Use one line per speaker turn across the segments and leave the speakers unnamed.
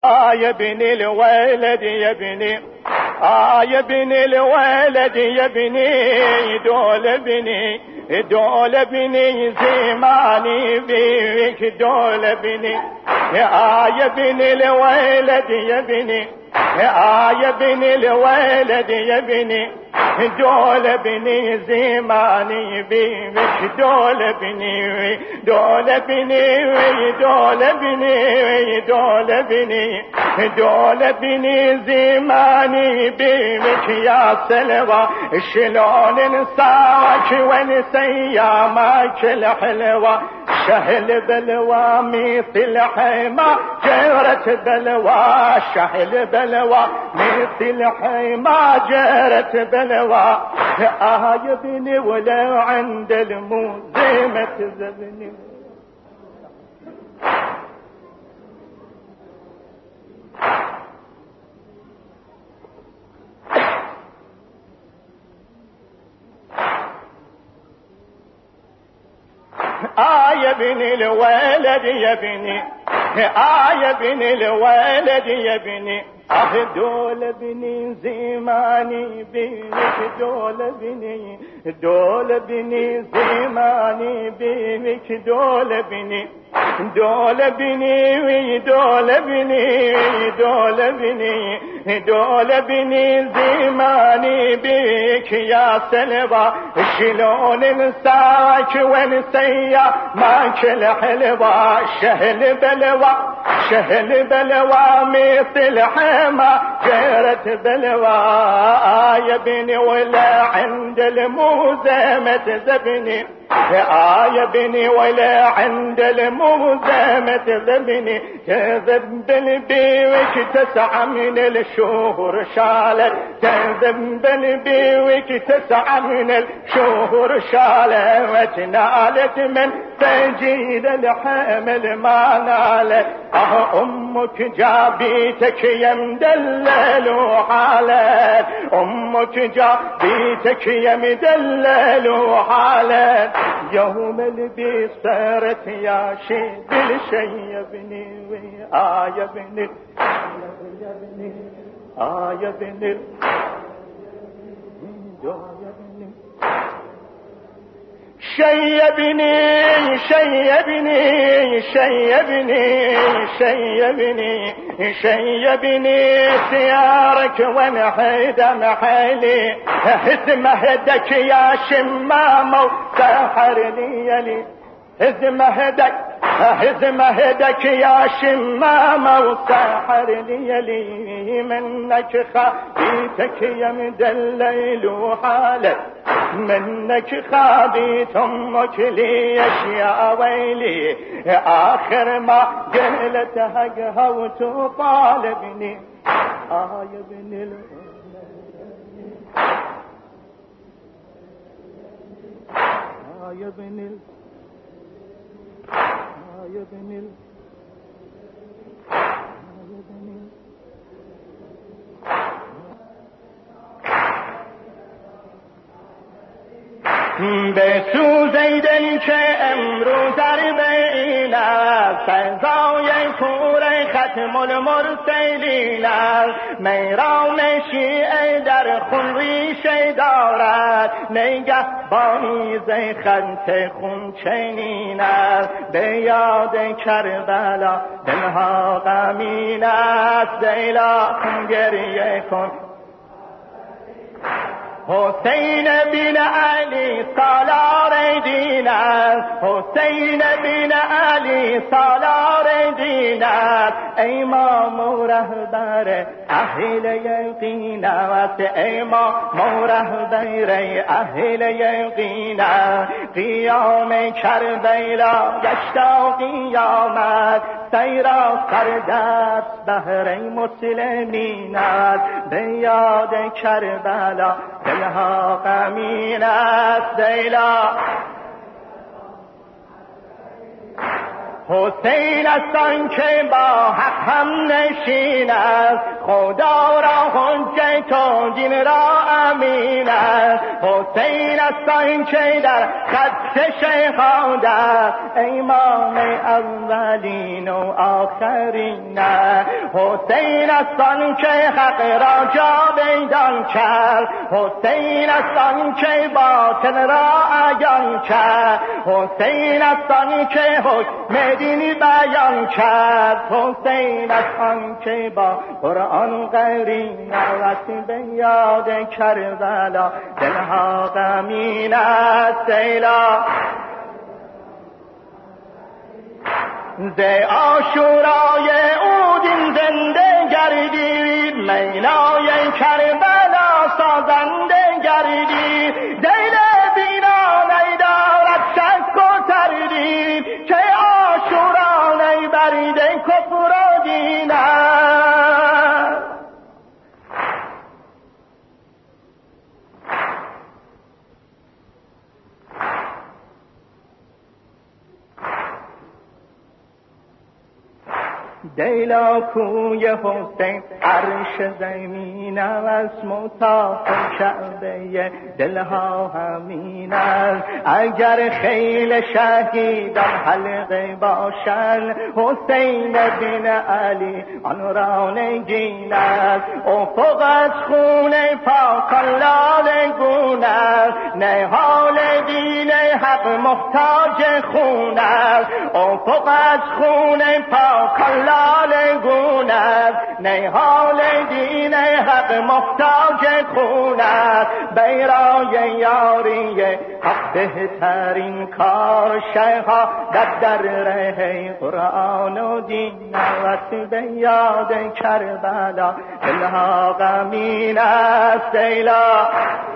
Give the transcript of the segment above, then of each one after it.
يا ابن الولد يا ابني يا ابن الولد يا ابني دول ابني زماني بيك دول ابني يا ابن الولد يا ابني يا ابن الولد يا ابني دول ابني زماني بيك دول ابني دول ابني دول ابني دول ابني دول ابني زماني بيك يا سلوى شلون انساك ونسى ايامك الحلوة شهل بلوى مثل حما جرت بلوى شهل بلوى مثل حما جرت بلوى يا ابني ولا عند الموزمة زبني يا ابن الولد يا ابني يا ابن الولد يا ابني دول ابني زماني بيك دول ابني زماني بيك دول ابني دول ابني دول ابني دول ابني دول ابني زماني بيك يا سلوى شلون انساك ونسيا ماك الحلوة شهل بلوى مثل حما جرت بلوى يا ابني ولا عند الموزمة زبني يا ابني ولا عند الموزمة زبني كذب بالبيوك 9 من الشهور شالت كذب بالبيوك 9 من الشهور شالت وتنالت من تجيد الحمل ما نالت أمك جابيتك يا مدلل وحالت أمك جابيتك يا مدلل وحالت يوم البيس صارت يا شي بالشي يا ابني يا ابني يا ابني شيبني شيبني شيبني شيبني شيبني سيارك ونحيد محلي هزم هدك يا شمامة سحر لي هزم هدك يا شمامة وسحر لي منك خبيتك يا مدلل وحالك منك خابيت امك ليش يا ويلي اخر ما قلت حقها وتطالبني يا ابن يا ابن يا ابن بسوزیدن که امروز در بین است سزای کور ختم المرسلین است میرام شیعه در خون ریشه دارد نگهبانی ز خط خون چنین است به یاد کربلا دلها غمین است دیلا گریه کن حسین بن علی سالار دین است حسین بن علی سالار دین است امام و رهبر اهل یقین است امام و رهبر اهل یقین است قیام کربلا گشتا قیامت سیرا سردست بهر مسلمین است به یاد کربلا دلها غمین است دیلا حسین است آن که با حق هم نشین است، خدا را حجت و دین را امین است. حسین است آن که در خط شهادت است، امام اولین و آخرین است. حسین است آن که حق را جاویدان کرد، حسین است آن که باطل را عیان کرد، حسین است آن که حکم دینی بیان کرد، حسین است آن که با قرآن قرین است. به یاد کربلا دلها غمین است. ایلا ز عاشورای او دین زنده گردید، مینای کربلا سازنده گردید. دل بینا ندارد شک و تردید، که عاشورا نیبرد کفر و دین است. دیلا کوی حسین عرش زمین است، مطاف کعبه دلها همین است. اگر خیل شهیدان حلقه باشند، حسین بن علی آن را نگین است. افق از خون پاکان لاله گون است، نهال دین حق محتاج خون است. افق از خون پاکان لاله گون است، نهال دین حق محتاج خون است. بیرای یاری حق بهترین کار، شهادت در ره قرآن و دین است. به یاد کربلا دلها غمین است. ایلا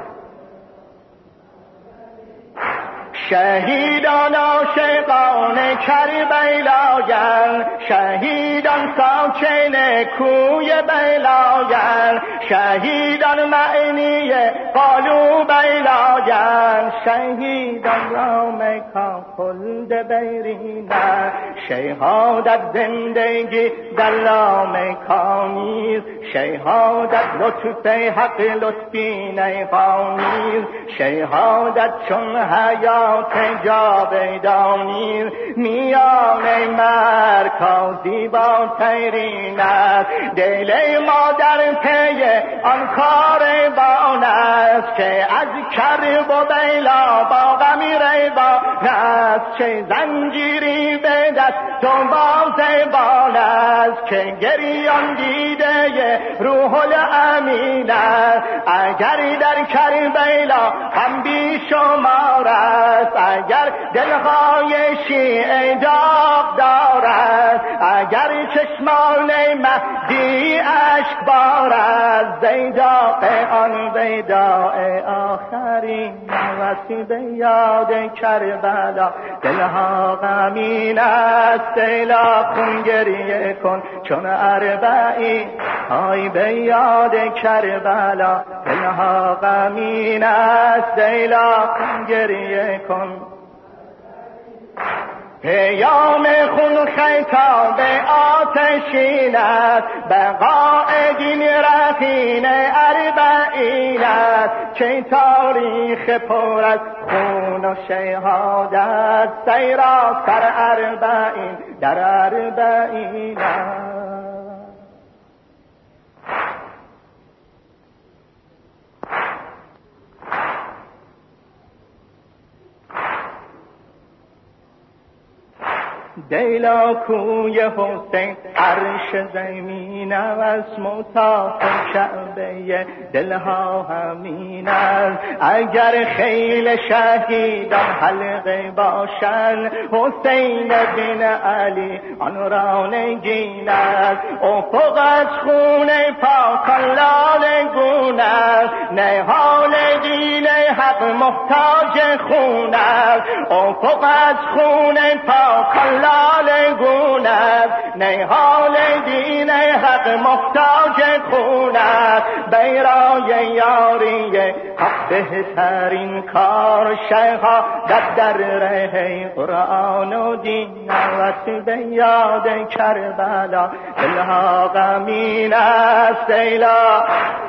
شهیدان عاشقان کربلایند، شهیدان ساکن کوی بلایند، شهیدان معنی قالو بلایند، شهیدان را مکان خلد بیرینند. شهادت زندگی در لامکانیست، شهادت لطف حق لطفی نیقانیست، شهادت چون حیات جاویدانی میان مرکازی با تیرین است. دل ما در پی آن کاروان است، که از کرب و بیلا با غمی ریوان است. چه زنجیری به دست و بازبان است، که گریان دیده روح الامین است. اگر در کربلا هم بی شمار است، اگر دلهای شیعه داغ دارد، اگر چشمان مهدی اشک بارد، زیداق آن ویداء آخرین وقتی به یاد کربلا دلها غمین است. ایلا خون گریه کن چون اربعین، آی به یاد کربلا دلها غمین است. ایلا خون گریه کن. پیام خون خطاب آتشین است، بقاء دین رهین اربعین است. چه تاریخ پر از خون و شهادت، سراسر اربعین در اربعین است. دیلا کوی حسین عرش زمین است، مطاف کعبه دلها همین است. اگر خیل شهیدان حلقه باشند، حسین بن علی آن را نگین است. افق از خون پاکان لاله گون است، نهال دین حق محتاج خون است. افق از خون پاکان لاله گون است، نهال دین حق حق محتاج خون است، برای یاری حق بهترین کار شیخا در ره قرآن و دین است. به یاد کربلا دلها غمین است ایلا.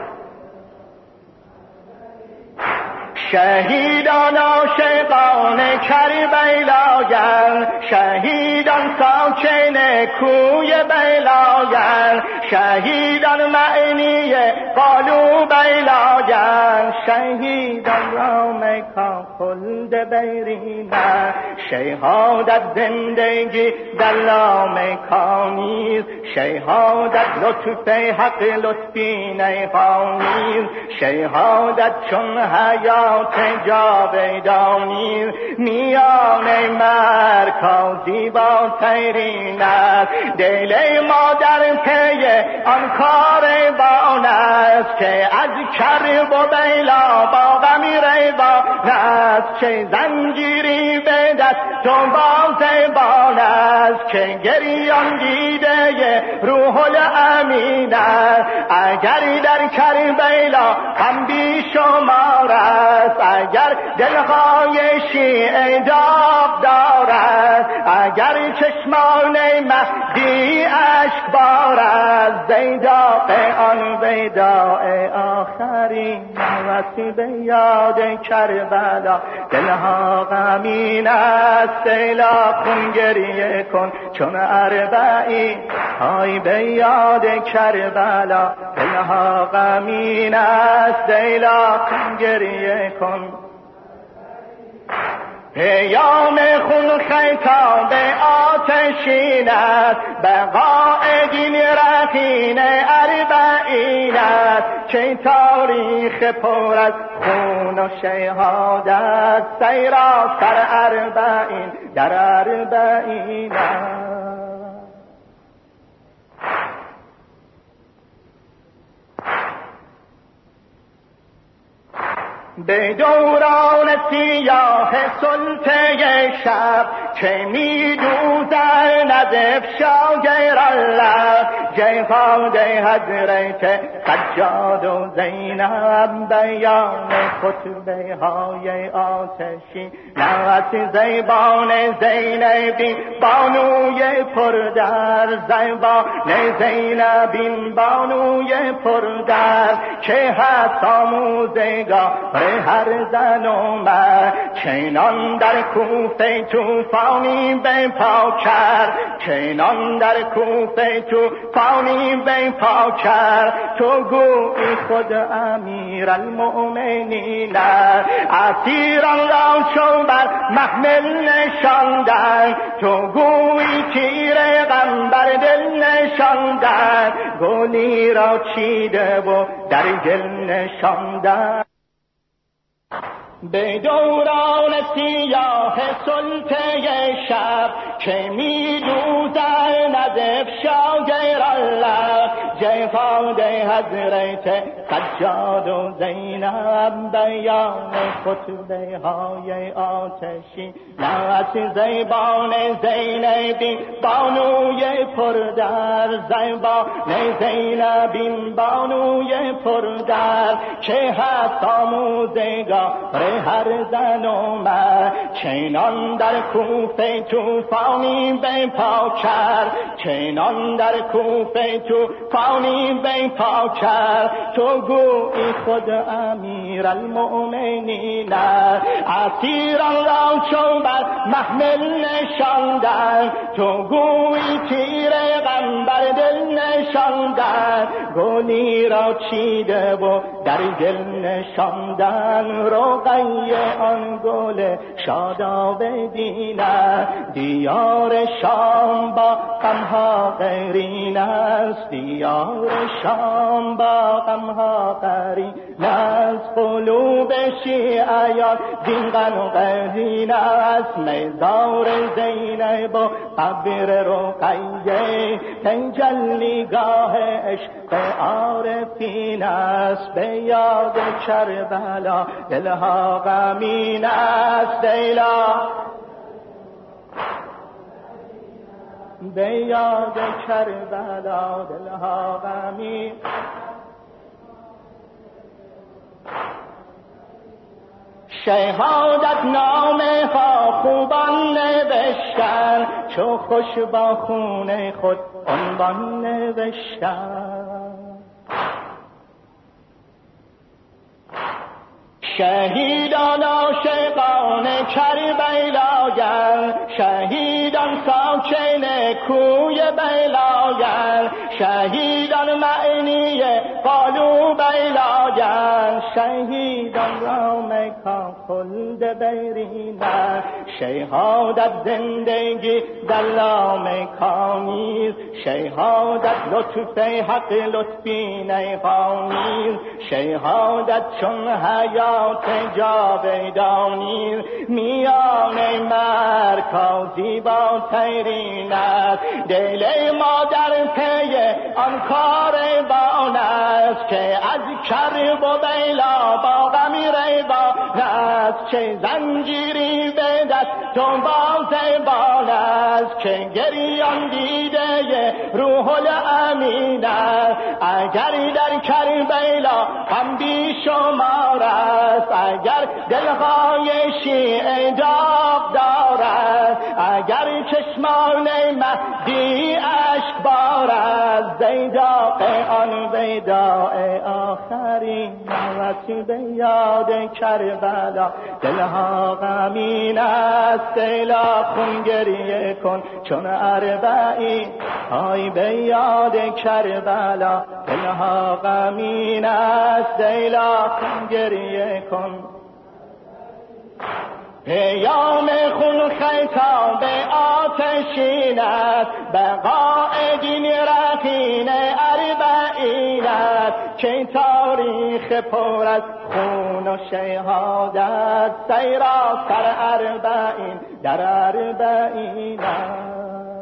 شهیدان عاشقان کربلاین، شهیدان ساکن کوی بلاین، شهیدان معنی قالو بلاین، شهیدان را مکان خلد بیرینه، شهادت زندگی در لامکانیز، شهادت لطف حق لطفی نیخانیز، شهادت چون حیات جاودانی، میان مرکازی با تیرین است، دل ما در پی آن کاروان است که از کرب و بیلا با غمی ریوان است، که زنجیری به دست و بازبان است، که گریان دیده روح الامین است. اگر در کربلا هم بی شمار است، اگر دلهای شیعه داغ دارد، اگر چشمان مهدی اشک بارد، زیداق آن ویداء آخرین وقتی به یاد کربلا دلها غمین است ایلا. خون گریه کن چون اربعین های به یاد کربلا دلها غمین است ایلا. خون گریه کن پیام خون خیتاب آتشین است، بقای دین رهین اربعین است، که تاریخ پر از خون و شهادت سیرا سر اربعین در اربعین است. به دوران سیاه سلطه شب که می دوزد نزف شاگر الله، جهاد حضرت سجاد و زینب بیان خطبه های آتشی، نوت زیبان زینبی بانوی پردر، زیبان زینبی بانوی پردر، که هست آموزگار هر زن و مرد، چنان در کوفه توفانی به پا کرد، چنان در کوفه توفانی به پا کرد، تو گویی خود امیر المؤمنین، اسیران را چو بر محمل نشاندن، تو گویی تیر غم بر دل نشاندن، گلی را چیده و در گل نشاندن. به دوران سیاه سلطه شب که می دوزد نزف شاگر الله، جهاد حضرت سجاد و زینب بیان خطبه های آتشی، نوت زیبان زینبی بانوی پردر، زیبان زینبی بانوی پردر، که هست آموزگار هر زن و مرد، چنان در کوفه توفانی به پا کرد، چنان در کوفه توفانی به پا کرد، تو گویی خود امیر المؤمنین، اسیران را چو بر محمل نشاندن، تو گویی تیر غم بر دل نشاندن، گلی را چیده و در گل نشاندن، رقیه آن گل شاداب دینه، دیار شام با غمها غیرین است، دیار شام با غمها غیرین است، قلوب شیعیان زین غم و غیرین است، مزار زینب و قبر رقیه تجلیگاه عشق عارفین است، به یاد کربلا دلها غمین است ایلا. به یاد کربلا دلها غمی. شهادت نامه ها خوبان نوشتن، چو خوش با خون خود عنوان نوشتن. شهیدان عاشقان کربلاین، شهیدان ساکن کوی بیلاین، شهیدان معنی قالو بیلاین، شهیدان را مکان خلد بیرینن. شهادت زندگی در لامکانیست، شهادت لطف حق لطفی نیقانیست، شهادت چون حیات جاودانی میان مرکازی با تیرین است. دل ما در پی آن کاروان است که از کرب و بیلا با غمی ریوان است. چه زنجیری به دست و بازبان است که گریان دیده روح الامین است. اگر در کربلا هم بیشمار است، اگر دلهای شیعه داغ دارد، اگر چشمان مهدی اشک بارد، زیداق آن ویداء آخرین نوتی به یاد کربلا دلها غمین است. دیلا خون گریه کن چون اربعین، های به یاد کربلا دلها غمین است. دیلا خون گریه کن. پیام خون خیتاب آتشین است، بقاء دین رهین اربعین است. که تاریخ پر از خون و شهادت، سیراسر اربعین در اربعین است.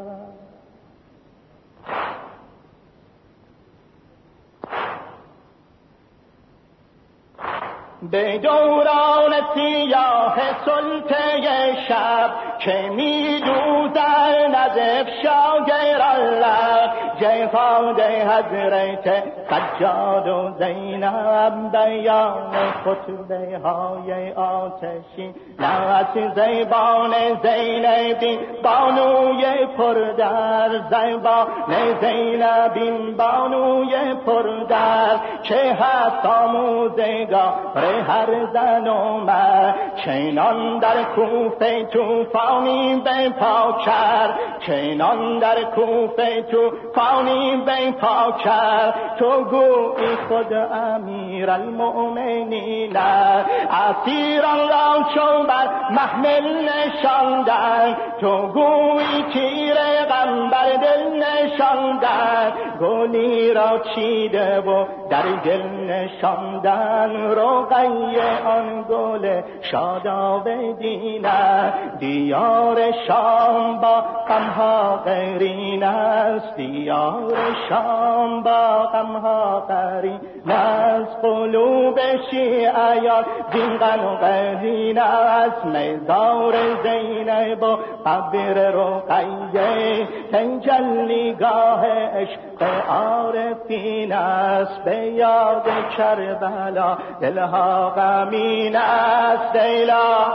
به دوران سیاه سلطه شب که می دوزن از افشاگر الله، جهاد حضرت سجاد و زینب، بیان خطبه های آتشین نوت زیبان زینبی بانوی پردر، زیبان زینبی بانوی پردر که هست آموزگار هر زن و مرد. چنان در کوفه توفانی به پا کرد، چنان در کوفه توفانی به پا کرد. تو گویی خود امیر المؤمنین، اسیران را چون بر محمل نشاندن، تو گویی تیر غم بر دل نشاندن. گلی را چیده و در دل نشاندن، رقیه آن گل شاداب دینه. دیار شام با غمها غیرین است، دیار شام با غمها غیرین است. قلوب شیعیان زین غم و غیرین است، مزار زینب و قبر رقیه تجلیگاه عشق عارفین است. به یاد کربلا دلها غمین است. دیلا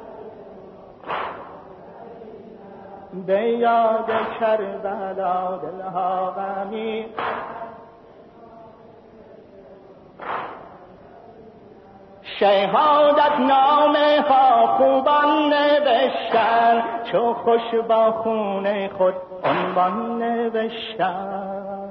به یاد کربلا دلها غمین. شهادت نامه ها خوبان نوشتن، چو خوش با خون خود عنوان نوشتن.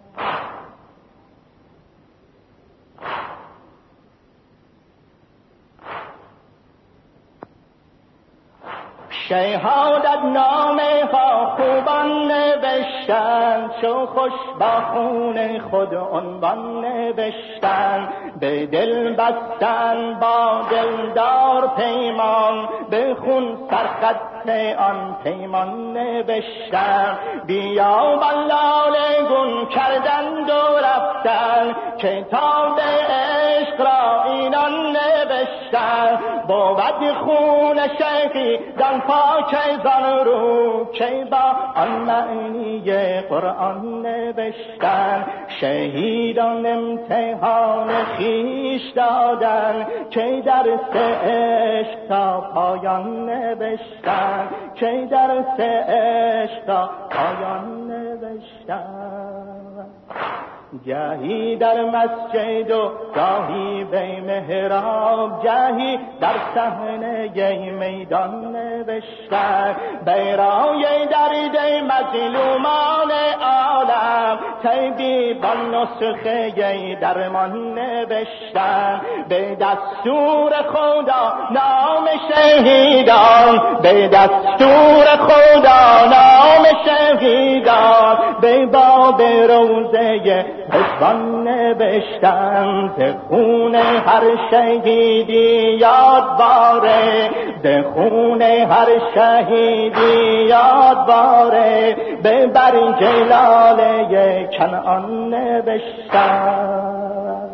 شهادت نامه ها خوبان نوشتن، چو خوش با خون خود عنوان نوشتن. به دل بستن با دلدار پیمان، به خون سرخط آن پیمان نوشتن. بیا بلاله گون کردند و رفتن، کتاب عشق را اینان نوشتن. بود خون شیخی دان پاک زان رو که با آن معنی قرآن نوشتن، شهیدان امتحان خیش دادن که درس عشق تا پایان نوشتن، که درس عشق تا پایان نوشتن. گاهی در مسجد و گاهی به محراب، گاهی در صحنه میدان نوشتن، برای درد مظلومان عالم طبیبان نسخه درمان نوشتن. به دستور خدا نام شهیدان، به دستور خدا نام شهیدان، به باب روزه رضوان نوشتن. ز خون هر شهیدی یادواره، ز خون هر شهیدی یادواره، به بر جلاله کنعان نوشتن.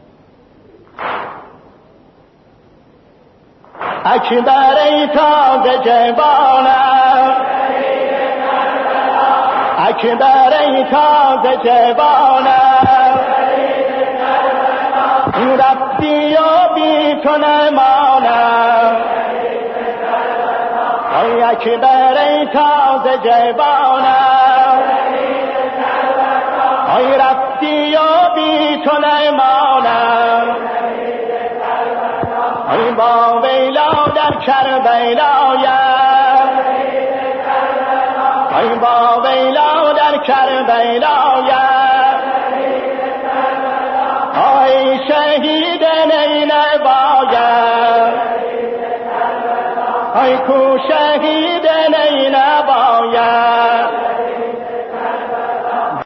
اکبر ای تازه جوانم، اکبر ای تازه جوانم، رفتی و بی تو نمانم. ای اکبر ای تازه جوانم، ای رفتی و بی تو نمانم. ای با ویلا در کربلایم، ای با ویلا در کربلایم، ای شهید نینوایم، ای کو شهید نینوایم.